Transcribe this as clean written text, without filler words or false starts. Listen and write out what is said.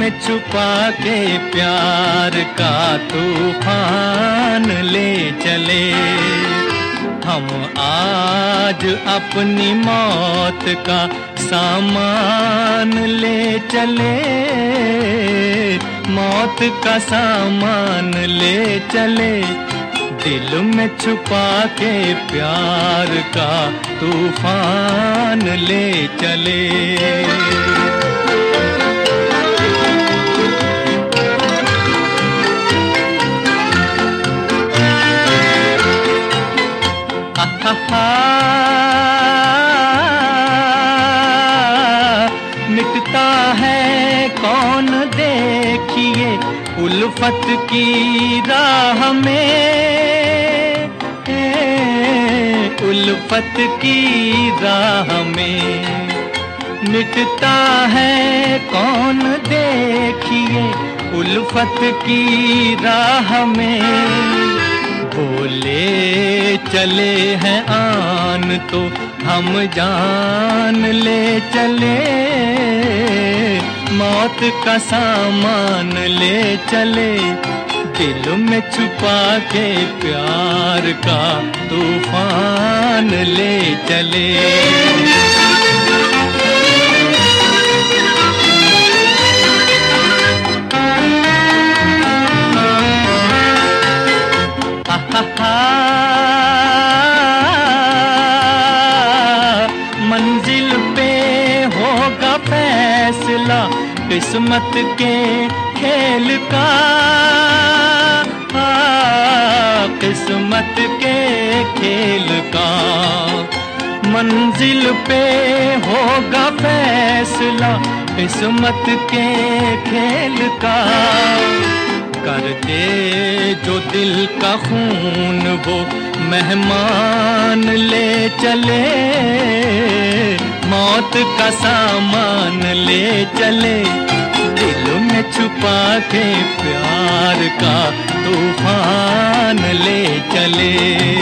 में छुपा के प्यार का तूफान ले चले। हम आज अपनी मौत का सामान ले चले, मौत का सामान ले चले। दिल में छुपा के प्यार का तूफान ले चले। मिटता है कौन देखिए उल्फत की राह में, उल्फत की राह में। मिटता है कौन देखिए उल्फत की राह में। बोले चले हैं आन तो हम जान ले चले, मौत का सामान ले चले। दिल में छुपा के प्यार का तूफान ले चले। मंजिल पे होगा फैसला किस्मत के खेल का, किस्मत के खेल का। मंजिल पे होगा फैसला किस्मत के खेल का। कर दे जो दिल का खून वो मेहमान ले चले, मौत का सामान ले चले। दिल में छुपा के प्यार का तूफान ले चले।